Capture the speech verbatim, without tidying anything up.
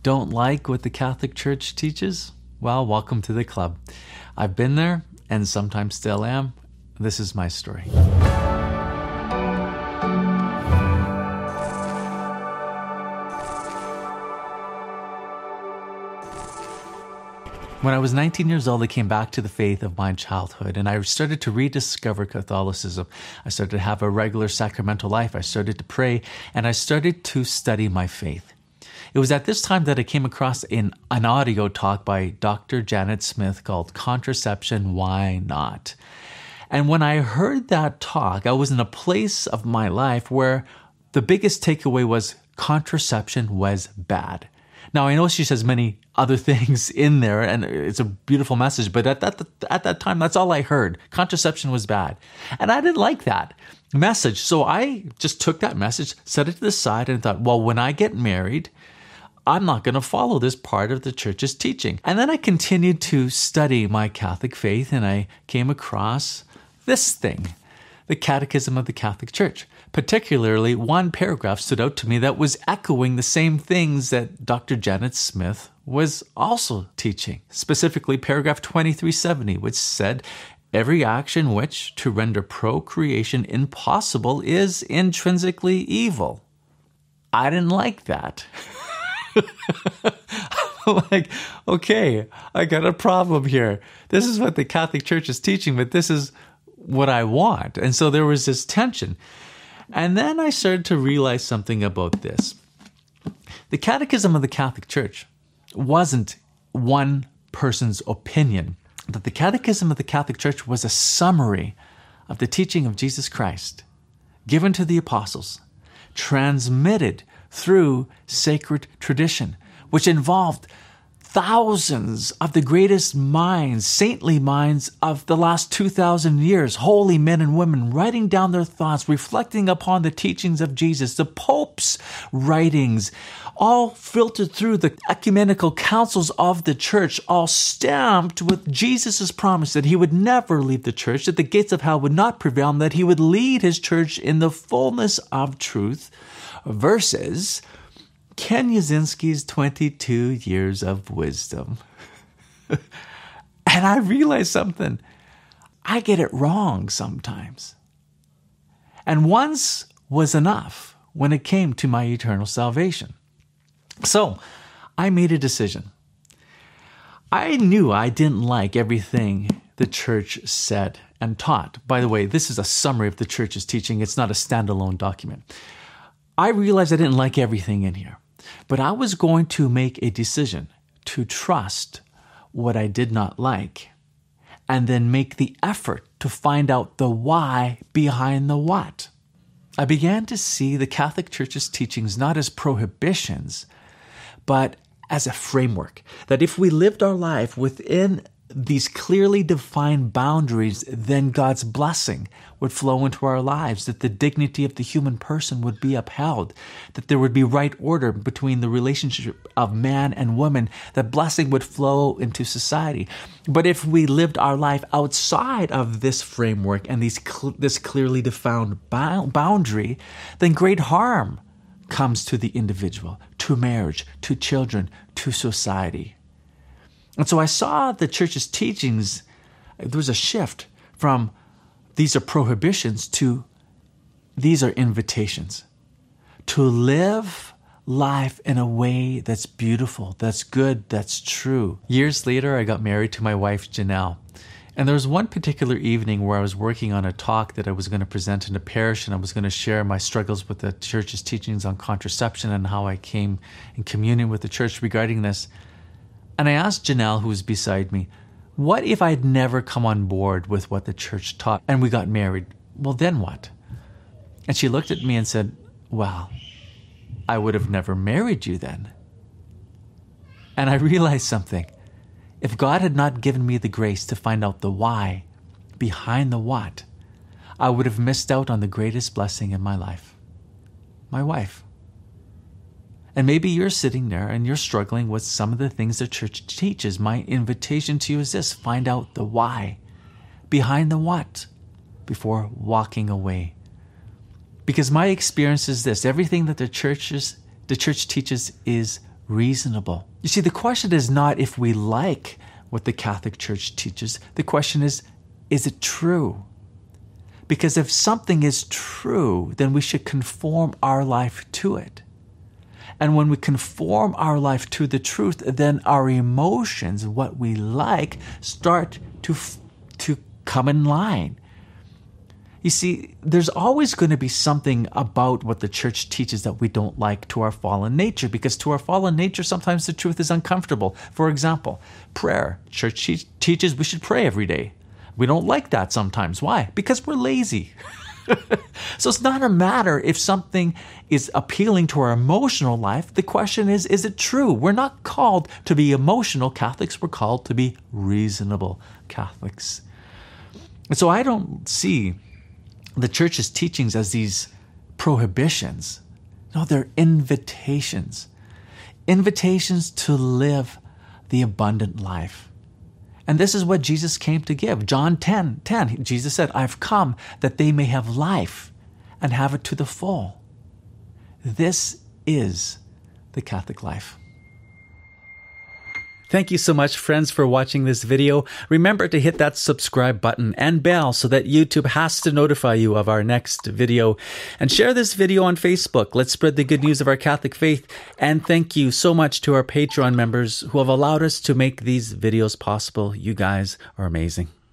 don't like what the Catholic Church teaches? Well, welcome to the club. I've been there and sometimes still am. This is my story. When I was nineteen years old, I came back to the faith of my childhood, and I started to rediscover Catholicism. I started to have a regular sacramental life. I started to pray, and I started to study my faith. It was at this time that I came across an, an audio talk by Doctor Janet Smith called Contraception, Why Not? And when I heard that talk, I was in a place of my life where the biggest takeaway was contraception was bad. Now, I know she says many other things in there, and it's a beautiful message, but at that at that time, that's all I heard. Contraception was bad. And I didn't like that message. So I just took that message, set it to the side, and thought, well, when I get married, I'm not going to follow this part of the church's teaching. And then I continued to study my Catholic faith, and I came across this thing, the Catechism of the Catholic Church. Particularly, one paragraph stood out to me that was echoing the same things that Doctor Janet Smith was also teaching. Specifically, paragraph twenty-three seventy, which said, every action which, to render procreation impossible, is intrinsically evil. I didn't like that. I'm like, okay, I got a problem here. This is what the Catholic Church is teaching, but this is what I want. And so there was this tension. And then I started to realize something about this. The Catechism of the Catholic Church wasn't one person's opinion. That the Catechism of the Catholic Church was a summary of the teaching of Jesus Christ, given to the apostles, transmitted through sacred tradition, which involved thousands of the greatest minds, saintly minds of the last two thousand years, holy men and women writing down their thoughts, reflecting upon the teachings of Jesus, the Pope's writings, all filtered through the ecumenical councils of the church, all stamped with Jesus' promise that he would never leave the church, that the gates of hell would not prevail, and that he would lead his church in the fullness of truth, versus Ken Yazinski's twenty-two years of wisdom. And I realized something. I get it wrong sometimes. And once was enough when it came to my eternal salvation. So I made a decision. I knew I didn't like everything the church said and taught. By the way, this is a summary of the church's teaching. It's not a standalone document. I realized I didn't like everything in here. But I was going to make a decision to trust what I did not like and then make the effort to find out the why behind the what. I began to see the Catholic Church's teachings not as prohibitions, but as a framework. That if we lived our life within these clearly defined boundaries, then God's blessing would flow into our lives, that the dignity of the human person would be upheld, that there would be right order between the relationship of man and woman, that blessing would flow into society. But if we lived our life outside of this framework and these cl- this clearly defined boundary, then great harm comes to the individual, to marriage, to children, to society. And so I saw the church's teachings, there was a shift from these are prohibitions to these are invitations. To live life in a way that's beautiful, that's good, that's true. Years later, I got married to my wife, Janelle. And there was one particular evening where I was working on a talk that I was going to present in a parish, and I was going to share my struggles with the church's teachings on contraception and how I came in communion with the church regarding this. And I asked Janelle, who was beside me, what if I'd never come on board with what the church taught and we got married? Well, then what? And she looked at me and said, well, I would have never married you then. And I realized something. If God had not given me the grace to find out the why behind the what, I would have missed out on the greatest blessing in my life, my wife. And maybe you're sitting there and you're struggling with some of the things the church teaches. My invitation to you is this: find out the why behind the what before walking away. Because my experience is this: everything that the church is, the church teaches is reasonable. You see, the question is not if we like what the Catholic Church teaches. The question is, is it true? Because if something is true, then we should conform our life to it. And when we conform our life to the truth, then our emotions, what we like, start to, to come in line. You see, there's always going to be something about what the church teaches that we don't like to our fallen nature, because to our fallen nature, sometimes the truth is uncomfortable. For example, prayer. Church te- teaches we should pray every day. We don't like that sometimes. Why? Because we're lazy. So it's not a matter if something is appealing to our emotional life. The question is, is it true? We're not called to be emotional Catholics. We're called to be reasonable Catholics. And so I don't see the church's teachings as these prohibitions. No, they're invitations. Invitations to live the abundant life. And this is what Jesus came to give. John ten ten, Jesus said, I've come that they may have life and have it to the full. This is the Catholic life. Thank you so much, friends, for watching this video. Remember to hit that subscribe button and bell so that YouTube has to notify you of our next video. And share this video on Facebook. Let's spread the good news of our Catholic faith. And thank you so much to our Patreon members who have allowed us to make these videos possible. You guys are amazing.